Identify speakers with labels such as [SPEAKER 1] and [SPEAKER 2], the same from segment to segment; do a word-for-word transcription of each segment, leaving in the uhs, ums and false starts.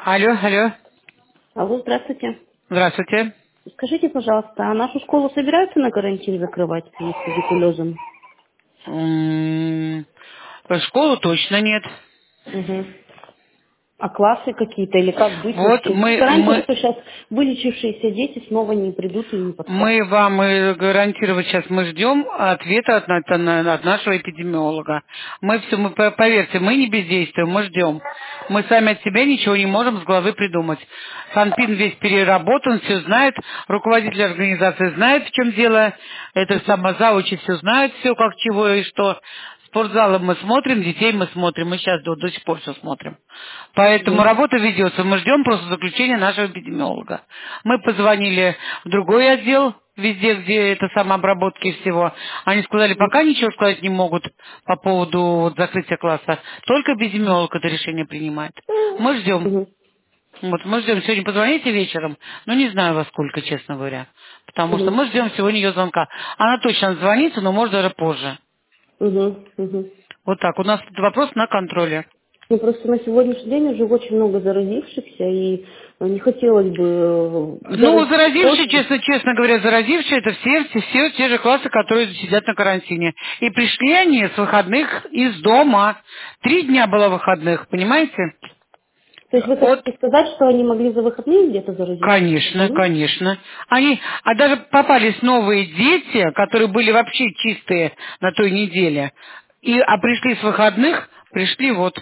[SPEAKER 1] Алло, алло.
[SPEAKER 2] Алло, здравствуйте.
[SPEAKER 1] Здравствуйте.
[SPEAKER 2] Скажите, пожалуйста, а нашу школу собираются на карантин закрывать в связи с туберкулезом?
[SPEAKER 1] М, Школу точно нет.
[SPEAKER 2] Угу. А классы какие-то или как быть
[SPEAKER 1] Вот
[SPEAKER 2] вообще?
[SPEAKER 1] мы,
[SPEAKER 2] Раньше,
[SPEAKER 1] мы,
[SPEAKER 2] что сейчас вылечившиеся дети снова не придут и не подхватят.
[SPEAKER 1] мы вам э, гарантировать сейчас, мы ждем ответа от, на- на- от нашего эпидемиолога. Мы все, мы, по- поверьте, мы не бездействуем, мы ждем. Мы сами от себя ничего не можем с головы придумать. Санпин весь переработан, все знает, руководитель организации знает, в чем дело, это сама завучи все знают, все как чего и что. Спортзалы мы смотрим, детей мы смотрим, мы сейчас до, до сих пор все смотрим. Поэтому
[SPEAKER 2] Угу.
[SPEAKER 1] работа ведется, мы ждем просто заключения нашего эпидемиолога. Мы позвонили в другой отдел, везде, где это самообработки всего. Они сказали, пока ничего сказать не могут по поводу вот, закрытия класса, только эпидемиолог это решение принимает. Мы ждем.
[SPEAKER 2] Угу.
[SPEAKER 1] Вот, мы ждем. Сегодня позвоните вечером, но не знаю во сколько, честно говоря. Потому что
[SPEAKER 2] Угу.
[SPEAKER 1] мы ждем сегодня ее звонка. Она точно звонится, но может даже позже.
[SPEAKER 2] Угу. Угу.
[SPEAKER 1] Вот так. У нас тут вопрос на контроле.
[SPEAKER 2] Ну, просто на сегодняшний день уже очень много заразившихся, и э, не хотелось бы э,
[SPEAKER 1] Ну,
[SPEAKER 2] заразить
[SPEAKER 1] заразившие,
[SPEAKER 2] тоже.
[SPEAKER 1] честно, честно говоря, заразившие, это все, все, все те же классы, которые сидят на карантине. И пришли они с выходных из дома. Три дня было выходных, понимаете?
[SPEAKER 2] То есть вы
[SPEAKER 1] Вот,
[SPEAKER 2] хотите сказать, что они могли за выходные где-то заразиться?
[SPEAKER 1] конечно,
[SPEAKER 2] Мгм.
[SPEAKER 1] конечно. Они, а даже попались новые дети, которые были вообще чистые на той неделе. И, а пришли с выходных, пришли вот.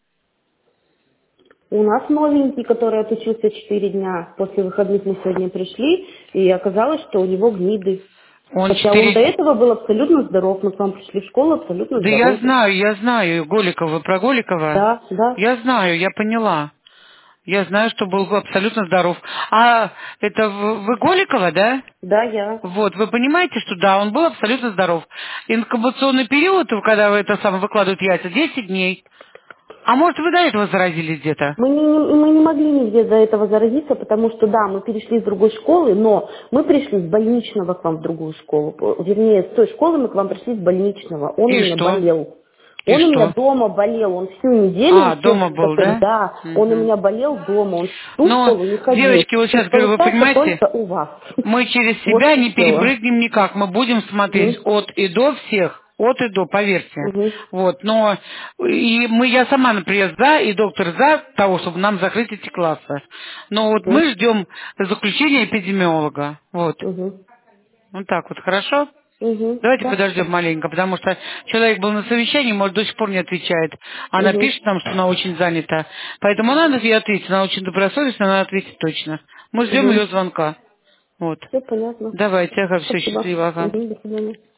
[SPEAKER 2] У нас новенький, который отучился четыре дня, после выходных мы сегодня пришли, и оказалось, что у него гниды.
[SPEAKER 1] Он
[SPEAKER 2] Хотя он до
[SPEAKER 1] четыре...
[SPEAKER 2] этого был абсолютно здоров, мы к вам пришли в школу абсолютно
[SPEAKER 1] Да я
[SPEAKER 2] здоровый.
[SPEAKER 1] знаю, я знаю, Голикова, про Голикова.
[SPEAKER 2] Да, да,
[SPEAKER 1] Я знаю, я поняла. Я знаю, что был абсолютно здоров. А это в- вы Голикова, да?
[SPEAKER 2] да, я.
[SPEAKER 1] Вот, вы понимаете, что да, он был абсолютно здоров. Инкубационный период, когда вы это самое выкладывают яйца, десять дней. А может, вы до этого заразились где-то?
[SPEAKER 2] Мы не, не- мы не могли нигде до этого заразиться, потому что, да, мы перешли с другой школы, но мы пришли с больничного к вам в другую школу. Вернее, с той школы мы к вам пришли с больничного. Он у
[SPEAKER 1] И
[SPEAKER 2] меня
[SPEAKER 1] что?
[SPEAKER 2] болел.
[SPEAKER 1] И
[SPEAKER 2] Он у меня
[SPEAKER 1] что?
[SPEAKER 2] дома болел, он всю неделю
[SPEAKER 1] А,
[SPEAKER 2] успел
[SPEAKER 1] дома был,
[SPEAKER 2] подготовить.
[SPEAKER 1] да?
[SPEAKER 2] Да, он у
[SPEAKER 1] Мгм.
[SPEAKER 2] меня болел дома, он в ту
[SPEAKER 1] Но,
[SPEAKER 2] школу не ходил.
[SPEAKER 1] девочки, вот
[SPEAKER 2] То есть
[SPEAKER 1] сейчас говорю, вы
[SPEAKER 2] получается
[SPEAKER 1] понимаете,
[SPEAKER 2] только у вас.
[SPEAKER 1] мы через
[SPEAKER 2] Вот
[SPEAKER 1] себя
[SPEAKER 2] в чем
[SPEAKER 1] не
[SPEAKER 2] дело.
[SPEAKER 1] перепрыгнем никак. Мы будем смотреть
[SPEAKER 2] Мгм.
[SPEAKER 1] от и до всех. От и до, поверьте.
[SPEAKER 2] Мгм.
[SPEAKER 1] Вот, но и мы, я сама, например, за, и доктор за того, чтобы нам закрыть эти классы. Но вот
[SPEAKER 2] Мгм.
[SPEAKER 1] мы ждем заключения эпидемиолога. Вот.
[SPEAKER 2] Мгм.
[SPEAKER 1] Вот так вот, хорошо?
[SPEAKER 2] Мгм.
[SPEAKER 1] Давайте
[SPEAKER 2] Да.
[SPEAKER 1] подождем маленько, потому что человек был на совещании, может, до сих пор не отвечает. Она
[SPEAKER 2] Мгм.
[SPEAKER 1] пишет нам, что она очень занята. Поэтому надо ей ответить. Она очень добросовестна, она ответит точно. Мы ждем
[SPEAKER 2] Мгм.
[SPEAKER 1] ее звонка. Вот.
[SPEAKER 2] Все понятно.
[SPEAKER 1] Давайте, ага, все,
[SPEAKER 2] Спасибо.
[SPEAKER 1] счастливо, ага.
[SPEAKER 2] Мгм. До свидания.